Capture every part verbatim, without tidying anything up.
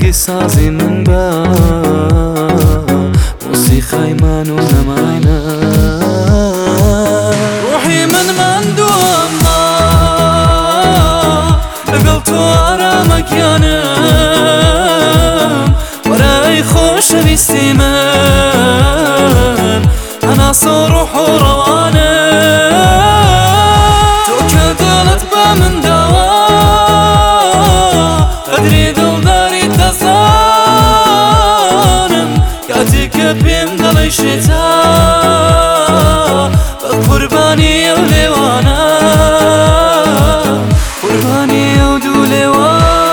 وەکی سازی من بە موسیقای من و نەماینە ڕۆحی من ماندووەمە لەگەڵ تۆ ئارامەگیانم وەرە ئەی خۆشەویستی من هەناسە و ڕوح و ڕەوانم تۆ کە دڵت بە من داوە قەدری دڵداری دەزانم کاتی کە پێم دەڵێی شێتا بە قوربانی ئەو لێوانە قوربانی ئەو دوو لێوانە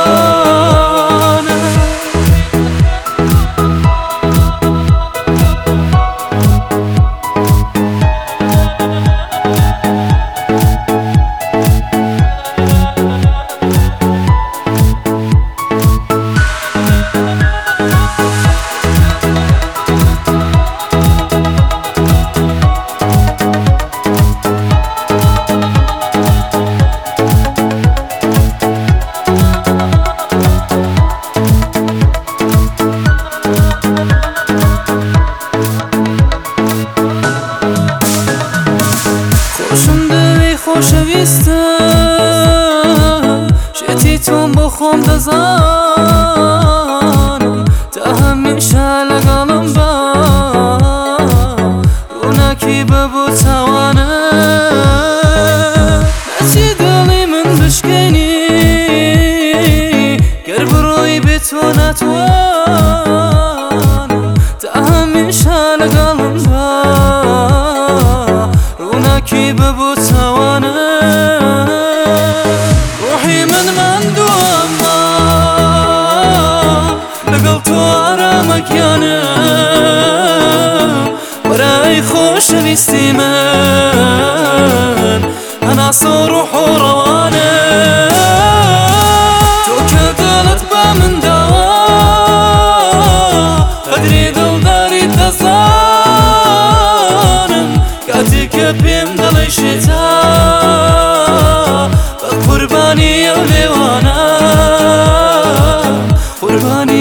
خۆشم دەوێ خۆشەویستم شێتی تۆم بۆ خۆم دەزانم تا هەمیشە لەگەڵم بە ڕووناکی بە بۆ چاوانە نەچی دڵی من بشکێنی گەر بڕۆی بێ تۆ ناتوانم تا هەمیشە لەگەڵم بە ڕووناکی بە بۆ چاوانە ڕۆحی من ماندووەمە لەگەڵ تۆ ئارامەگیانم وەرە ئەی خۆشەویستی من هەناسە و ڕوح و ڕەوانم تۆ کە دڵت بە من داوە قەدری دڵداری دەزانم کاتی کە پێم دەڵێی شێتا بە قوربانی ئەو لێوانە قوربانی